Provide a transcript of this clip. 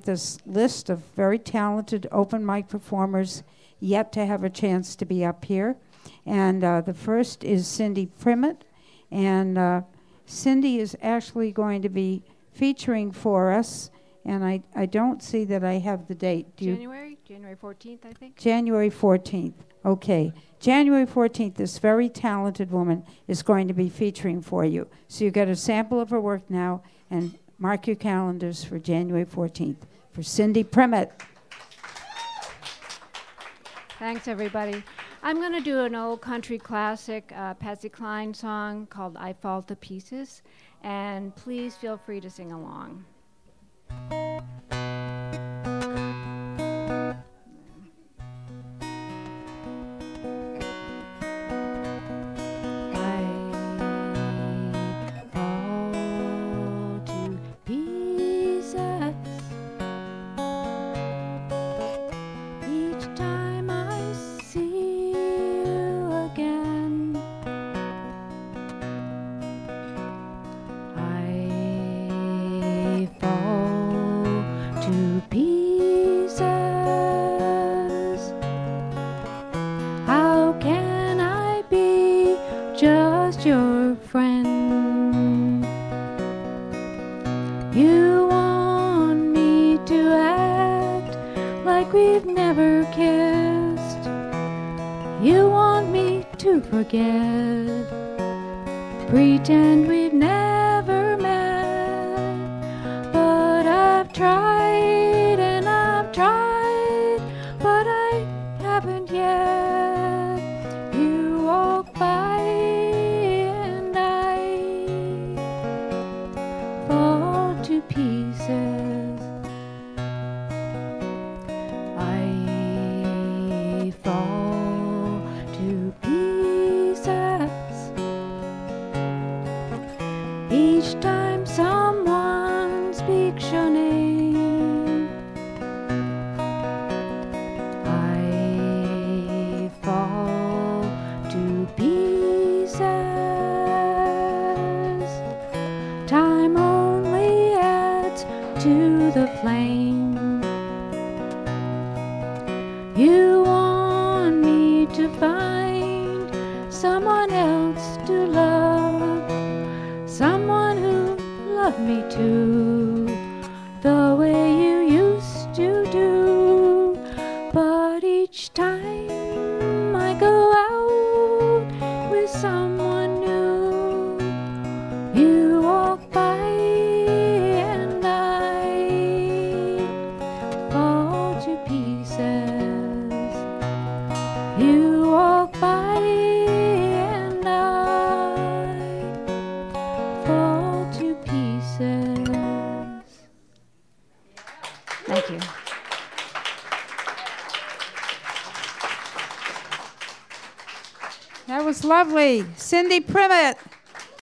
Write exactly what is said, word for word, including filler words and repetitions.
at this list of very talented open mic performers yet to have a chance to be up here. And uh, the first is Cindy Primmett. And uh, Cindy is actually going to be featuring for us. And I, I don't see that I have the date. Do January? You? January fourteenth, I think. January fourteenth. Okay. January fourteenth, this very talented woman is going to be featuring for you. So you get a sample of her work now, and mark your calendars for January fourteenth for Cindy Primmett. Thanks, everybody. I'm going to do an old country classic, uh, Patsy Cline song called I Fall to Pieces, and please feel free to sing along. Your friend, you want me to act like we've never kissed. You want me to forget, pretend we've never met. But I've tried and I've tried, but I haven't yet. You walk by pieces. I fall to pieces each time someone speaks your name. I fall to pieces. Time only adds to the flame. You want me to find someone else to love, someone who loved me too, the way you used to do. But each time I go out with someone new, you walk by and I fall to pieces. You walk by and I fall to pieces. Thank you. That was lovely. Cindy Primmett.